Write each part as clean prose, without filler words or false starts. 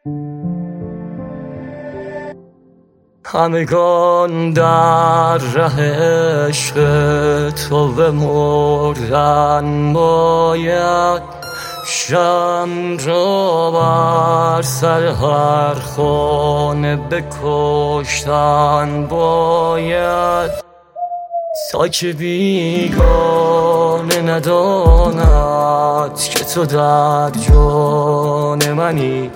همگان در ره عشق تو بمردن باید، شمع را بر سر هر خانه بکشتن باید، تا که بیگانه نداند که تو در جان منی،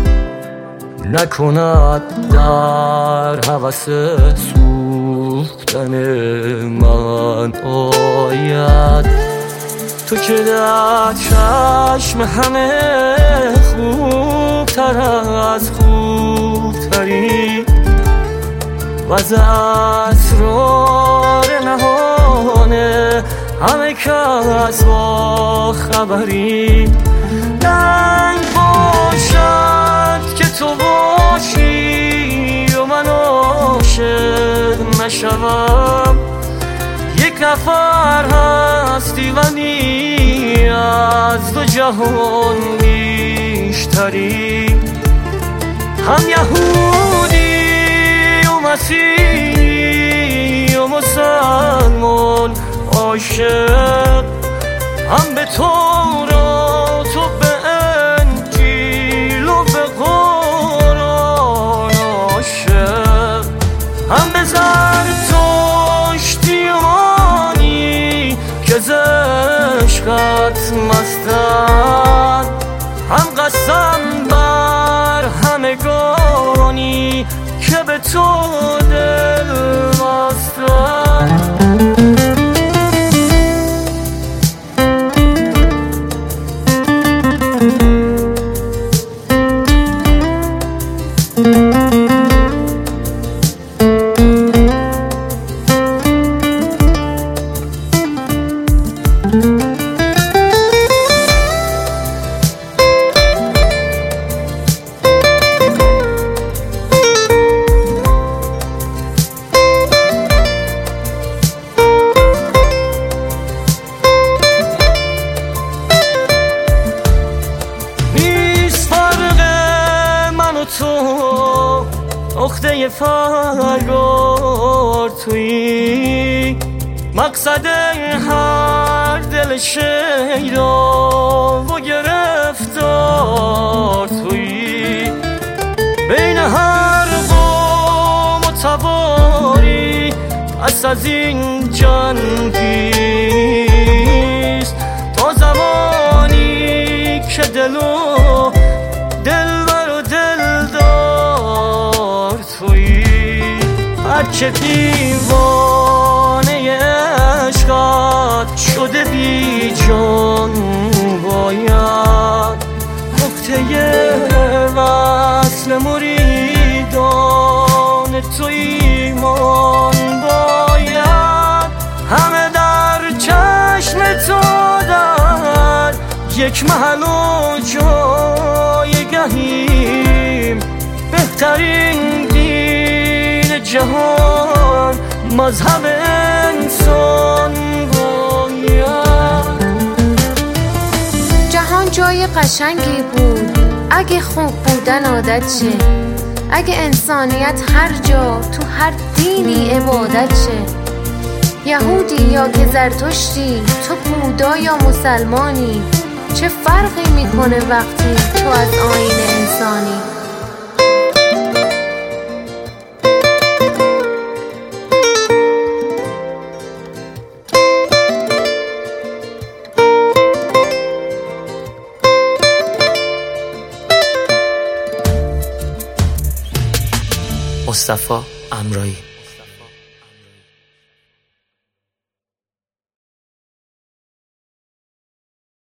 نکند در هوس سوختن من آید. تو که در چشم همه خوبتر از خوبتری، و از اسرار نهان همه کس با خبری، دنگ باشد که تو باشی و من عاشق نشوم، یک نفر هستی ولی از دو جهان بیشتری، هم یهودی و مسیحی و مسلمان عاشق، هم به تورات و به انجیل و به قرآن عاشق، هم به زرتشتی و مانی که ز عشقت مستند، هم قسم بر همگانی که به تو دل بستند. تو نقطه فرار تویی، مقصد هر دل شیدا و گرفتار تویی، بین هر قوم و تباری از این جنگیست، تا زمانی که دلو دلبر و دلدار تویی، هرچه دیوانه عشقت شده بی جان باید، نقطه وصل مریدان تو ایمان باید، همه در چشم تو در یک محل و جایگهیم، بهترین دین جهان مذهب انسان باید. جهان جای قشنگی بود اگه خوب بودن عادت شه، اگه انسانیت هر جا تو هر دینی عبادت شه، یهودی یا که زرتشتی، تو بودا یا مسلمانی، چه فرقی میکنه وقتی تو از آیین انسانی؟ مصطفی امرایی.